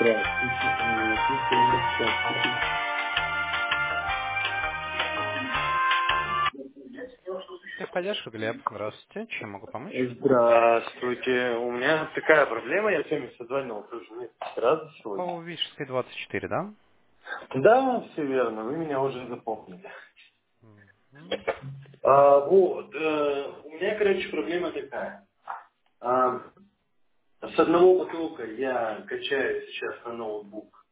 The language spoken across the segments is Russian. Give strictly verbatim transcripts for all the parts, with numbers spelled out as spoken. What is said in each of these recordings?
Здравствуйте. Э, слушаю вас. Техподдержка, Глеб. Здравствуйте. Чем могу помочь? Здравствуйте. У меня такая проблема, я с вами созванивался уже несколько раз сегодня. По Вишерской двадцать четыре, да? Да, все верно, вы меня уже запомнили. Мгм. А, вот, э, у меня, короче, проблема такая. А, с одного потока я качаю сейчас на ноутбук.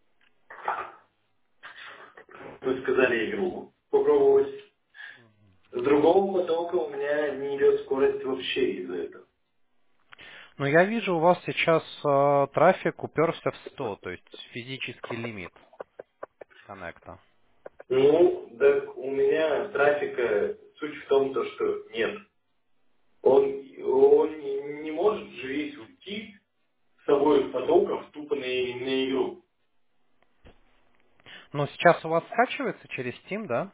Вы сказали игру попробовать. С другого потока у меня не идет скорость вообще из-за этого. Ну, я вижу, у вас сейчас э, трафик уперся в сто, то есть физический лимит коннекта. Ну, так у меня трафика, суть в том, то, что нет. Он, он не не может же весь уйти с собой потоков тупо на, на игру. Но сейчас у вас скачивается через Steam, да?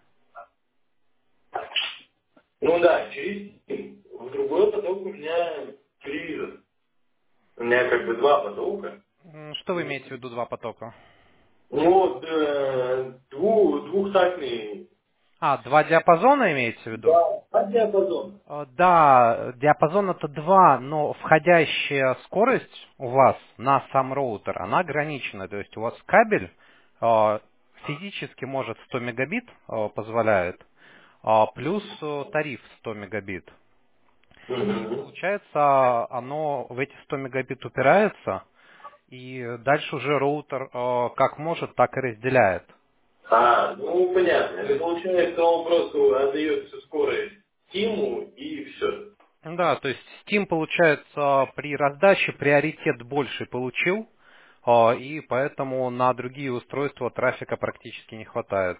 Ну да, через Steam. В другой поток у меня телевизор. У меня как бы два потока. М, Что вы имеете в виду два потока? Ну вот э, дву- двухтактный. А, два диапазона имеете в виду? Да, два диапазона. Э, Да, диапазон это два, но входящая скорость у вас на сам роутер, она ограничена. То есть у вас кабель э, физически может сто мегабит э, позволяет, а, плюс э, тариф сто мегабит. И Мгм. получается, оно в эти сто мегабит упирается, и дальше уже роутер э, как может, так и разделяет. А, ну понятно. Это получается, он просто отдает всю скорость Тиму и все. Да, то есть Steam, получается, при раздаче приоритет больше получил, а, и поэтому на другие устройства трафика практически не хватает.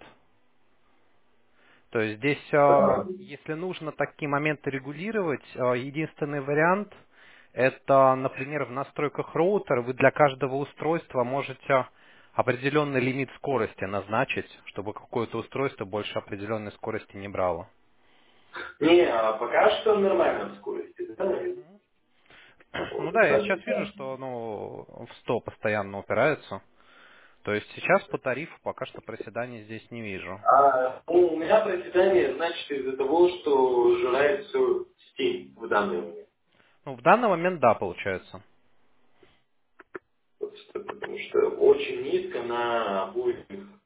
То есть здесь, а, если нужно такие моменты регулировать, а, единственный вариант — это, например, в настройках роутера вы для каждого устройства можете определенный лимит скорости назначить, чтобы какое-то устройство больше определенной скорости не брало. Не, а пока что нормально в скорости. Да? Ну Вот, да, я так. сейчас вижу, что ну, в сто постоянно упирается. То есть сейчас по тарифу пока что проседания здесь не вижу. А, ну, у меня проседание значит из-за того, что жирает все Steam в данный момент. Ну, в данный момент да, получается. Просто потому что очень низко на обоих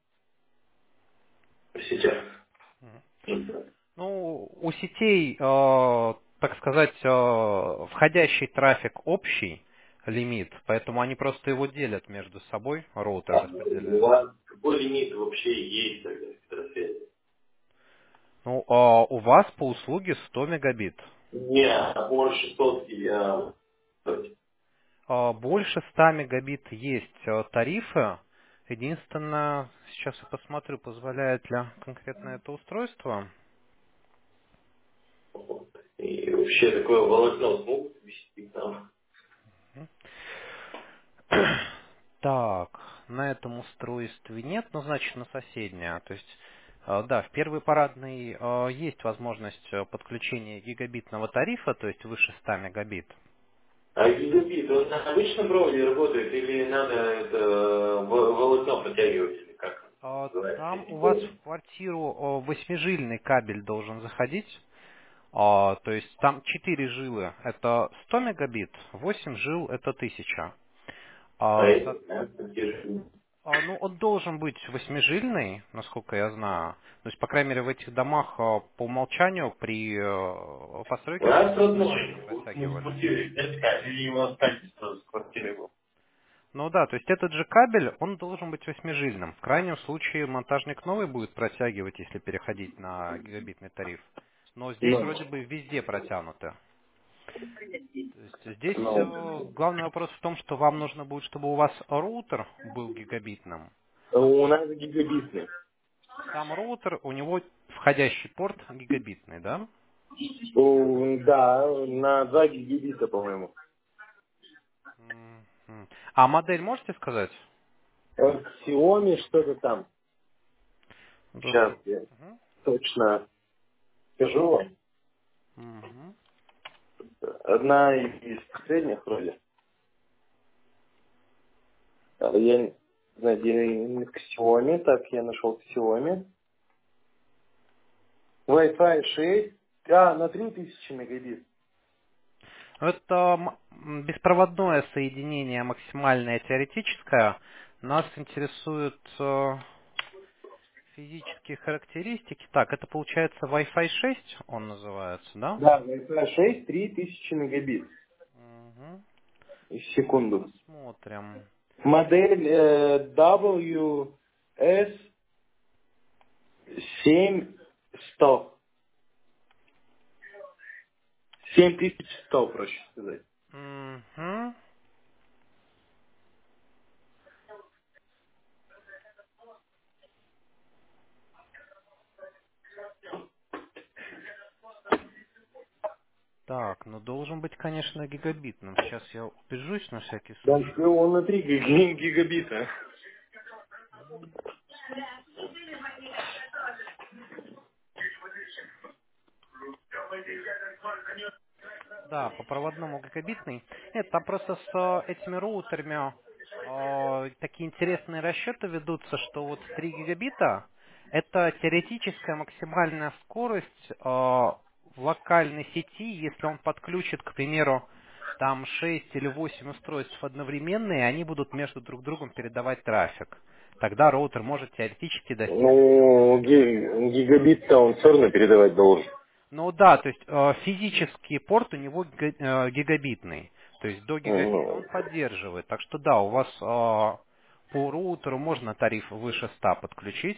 сетях. Ну, у сетей, э, так сказать, э, входящий трафик общий лимит, поэтому они просто его делят между собой, роутер А у распределяет. вас какой лимит вообще есть тогда в скоросвязи? Ну, а у вас по услуге сто мегабит. Не, больше сотки я... А, Больше ста мегабит есть э, тарифы. Единственное, сейчас я посмотрю, позволяет ли конкретно это устройство. И вообще такое волокно смогут вести там. Так, на этом устройстве нет, но значит на соседнее. То есть, э, да, в первой парадной э, есть возможность э, подключения гигабитного тарифа, то есть выше ста мегабит. А гигабит, он на обычном проводе работает или надо это в- волокно протягивать, или как А, называется? Там у вас в квартиру э, восьмижильный кабель должен заходить. А, То есть там четыре жилы — это сто мегабит, восемь жил — это тысяча. А А, это, со- да, поддерживаю. а, Ну, он должен быть восьмижильный, насколько я знаю. То есть, по крайней мере, в этих домах а, по умолчанию при э, У постройке нас восьмижильный родной. Вот мы в протягивали. квартире. Это или у вас качество с квартиры был? Ну да, то есть этот же кабель, он должен быть восьмижильным. В крайнем случае монтажник новый будет протягивать, если переходить на гигабитный тариф. Но здесь Ну, вроде бы везде протянуто. То есть здесь ну, э, главный вопрос в том, что вам нужно будет, чтобы у вас роутер был гигабитным. у нас гигабитный. Сам роутер, у него входящий порт гигабитный, да? О, да, на два гигабита, по-моему. Мгм. А модель можете сказать? От Xiaomi что-то там. Сейчас Мгм. я точно скажу вам. Мгм. Одна из средних вроде. Я, знаете, к Xiaomi, так, я нашел Xiaomi. Wi-Fi шесть, а, на три тысячи мегабит. Это беспроводное соединение максимальное теоретическое. Нас интересуют э, физические характеристики. Так, это получается Wi-Fi шесть, он называется, да? Да, Wi-Fi шесть, три тысячи мегабит. Угу. В секунду. Посмотрим. Модель э, дабл ю эс семь сто. семь тысяч сто, проще сказать. Угу. Так, ну должен быть, конечно, гигабитным. Сейчас я убежусь на всякий Да, случай. он на три гигабита. Да, по проводному гигабитный. Нет, там просто с э, этими роутерами э, такие интересные расчеты ведутся, что вот три гигабита это теоретическая максимальная скорость э, в локальной сети, если он подключит, к примеру, там шесть или восемь устройств одновременно, и они будут между друг другом передавать трафик. Тогда роутер может теоретически достигнуть этого. Ну, ги- гигабит-то он все равно передавать должен. Ну да, то есть э, физический порт у него га- э, гигабитный. То есть до гигабита Ну, он поддерживает. Так что да, у вас э, по роутеру можно тариф выше ста подключить.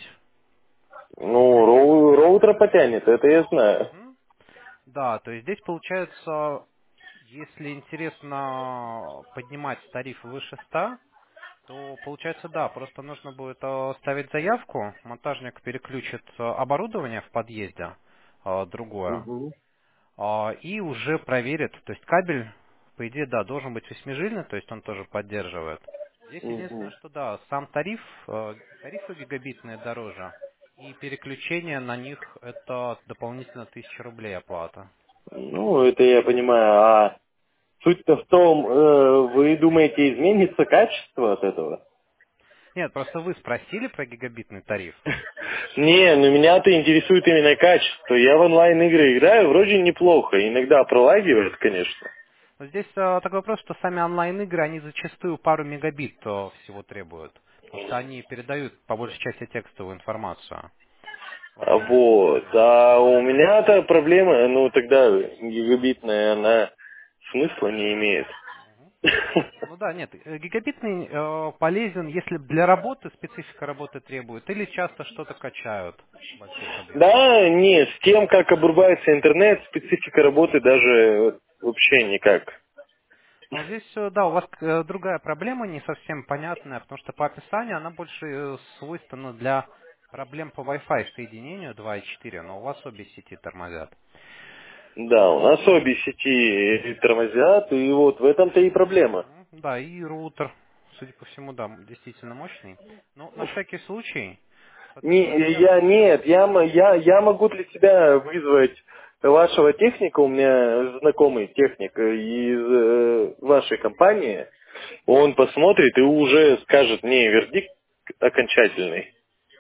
ну, роу- роутер потянет, это я знаю. Мгм. Да, то есть здесь получается, если интересно поднимать тариф выше ста, то получается да, просто нужно будет э, ставить заявку, монтажник переключит э, оборудование в подъезде э, другое. Угу. А, и уже проверит, то есть кабель, по идее, да, должен быть восьмижильный, то есть он тоже поддерживает. Здесь единственное, Угу. что да, сам тариф, э, тарифы гигабитные дороже, и переключение на них это дополнительно тысяча рублей оплата. Ну, это я понимаю. А суть-то в том, э, вы думаете, изменится качество от этого? Нет, просто вы спросили про гигабитный тариф. Не, ну меня-то интересует именно качество. Я в онлайн-игры играю, вроде неплохо. Иногда пролагивает, конечно. Но здесь э, такой вопрос, что сами онлайн-игры, они зачастую пару мегабит э, всего требуют, потому что они передают по большей части текстовую информацию. Вот. А вот. А у меня-то проблема, ну тогда гигабитная, она смысла не имеет. Ну да, нет, э, гигабитный э, полезен, если для работы специфика работы требует, или часто что-то качают в больших объемах. Да, нет, с тем, как обрубается интернет, специфика работы даже вот вообще никак. Но здесь, э, да, у вас э, другая проблема, не совсем понятная, потому что по описанию она больше э, свойственна для проблем по Wi-Fi соединению два и четыре, но у вас обе сети тормозят. Да, у нас обе сети тормозят, и вот в этом-то и проблема. М, Да, и роутер, судя по всему, да, действительно мощный. Но на всякий случай, соответственно, Не, я... я нет, я, м- я, я могу для себя вызвать вашего техника, у меня знакомый техник из э, вашей компании, он посмотрит и уже скажет мне вердикт окончательный.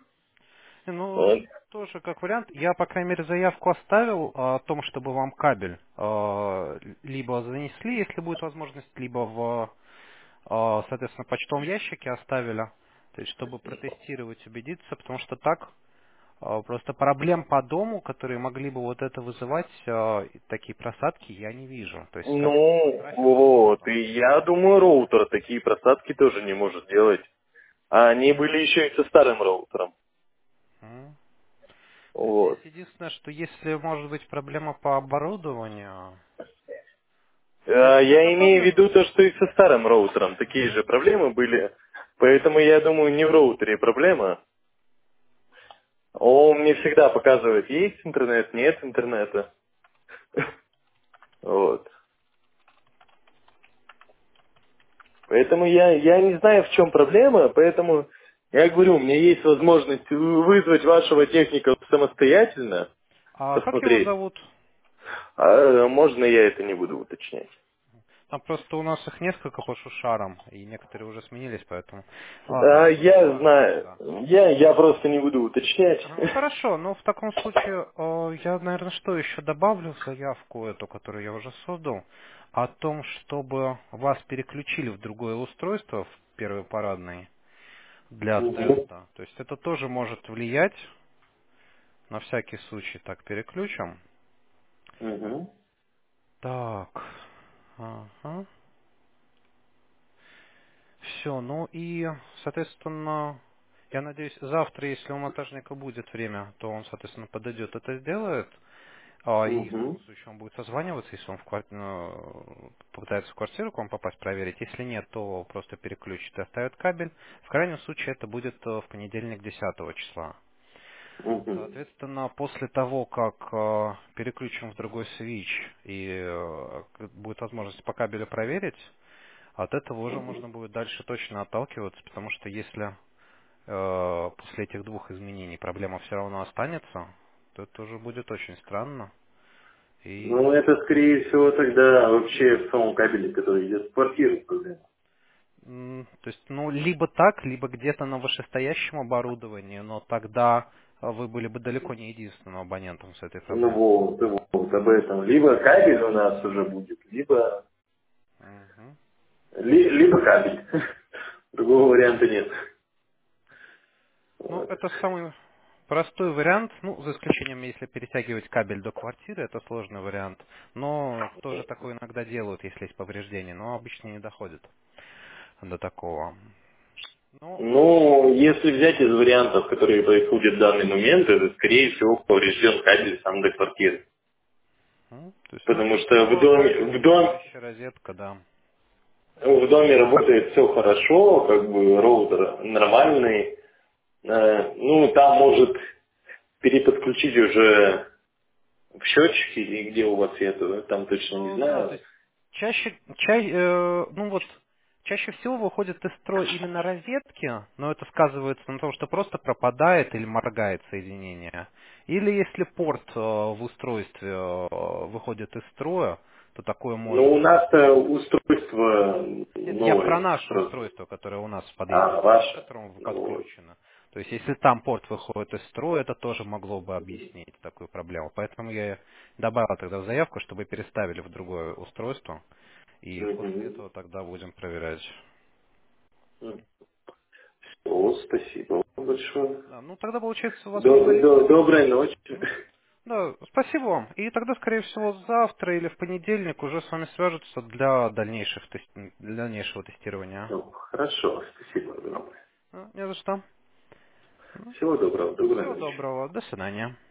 Ну, Вот. тоже как вариант. Я, по крайней мере, заявку оставил а, о том, чтобы вам кабель а, либо занесли, если будет возможность, либо в, а, соответственно, почтовом ящике оставили. То есть, чтобы протестировать, убедиться, потому что так а, просто проблем по дому, которые могли бы вот это вызывать, а, и такие просадки, я не вижу. То есть, скорее всего, Ну, трафик вот, просто. и я думаю, роутер такие просадки тоже не может делать. А они были еще и со старым роутером. М. Здесь Вот. единственное, что если может быть проблема по оборудованию... Нет, А, я Я имею в добавлю. виду то, что и со старым роутером такие же Мгм. проблемы были. Поэтому я думаю, не в роутере проблема. Он мне всегда показывает, есть интернет, нет интернета. Вот. Поэтому я, я не знаю, в чем проблема, поэтому я говорю, у меня есть возможность вызвать вашего техника самостоятельно, А как его посмотреть. зовут? А можно я это не буду уточнять? Там просто у нас их несколько по шушарам, и некоторые уже сменились, поэтому... Ладно, А, будем я говорить знаю. тогда. Я, я просто не буду уточнять. Ага, ну хорошо, ну в таком случае э, я, наверное, что еще добавлю в заявку эту, которую я уже создал, о том, чтобы вас переключили в другое устройство, в первый парадный, для Мгм. теста. То есть это тоже может влиять, на всякий случай так переключим. Мгм. Так, ага. Все, ну и, соответственно, я надеюсь, завтра, если у монтажника будет время, то он, соответственно, подойдет, это сделает. А, И в Мгм. таком случае он будет созваниваться, если он в квар- ну, попытается в квартиру к вам попасть, проверить. Если нет, то просто переключит и оставит кабель. В крайнем случае это будет э, в понедельник десятого числа. Мгм. Соответственно, после того, как э, переключим в другой свич и э, к- будет возможность по кабелю проверить, от этого уже можно будет дальше точно отталкиваться, потому что если э, после этих двух изменений проблема все равно останется, то это уже будет очень странно. Ну, И, это, скорее всего, тогда вообще в самом кабеле, который идет в квартиру. проблема. м, то есть, ну, либо так, либо где-то на вышестоящем оборудовании, но тогда э, вы были бы далеко не единственным абонентом с этой Ну, проблемой. вот, вот об этом. Либо кабель у нас уже будет, либо, Мгм. ли- либо кабель. Другого варианта нет. Ну, Вот. это самый простой вариант, ну, за исключением, если перетягивать кабель до квартиры, это сложный вариант. Но тоже такое иногда делают, если есть повреждения, но обычно не доходит до такого. Ну, Ну, если взять из вариантов, которые происходят в данный момент, это, скорее всего, поврежден кабель сам до квартиры. м, то есть, ну, Потому чаще что в всего доме, кабель, в дом, питающая розетка, да. в доме работает все хорошо, как бы роутер нормальный. Э, ну, там может переподключить уже в счетчики, или где у вас это, там точно не Ну да, то знаю. есть чаще, ча- э, ну вот, чаще всего выходят из строя именно розетки, но это сказывается на том, что просто пропадает или моргает соединение. Или если порт э, в устройстве э, выходит из строя, то такое Но может у быть. нас-то устройство Нет, я про новое наше просто. устройство, которое у нас в подъезде А, стоит, к ваше? которому вы Ну, вот. подключено. То есть, если там порт выходит из строя, это тоже могло бы объяснить такую проблему. Поэтому я и добавил тогда в заявку, чтобы переставили в другое устройство. И после Мгм. этого тогда будем проверять. О, спасибо вам большое. Да, ну, тогда, получается, у вас До- появились... до- доброй ночи. М? Да, спасибо вам. И тогда, скорее всего, завтра или в понедельник уже с вами свяжутся для дальнейших тести- для дальнейшего тестирования. Ну, хорошо, спасибо огромное. А, не за что. Всего доброго, доброй Всего ночи. доброго. До свидания.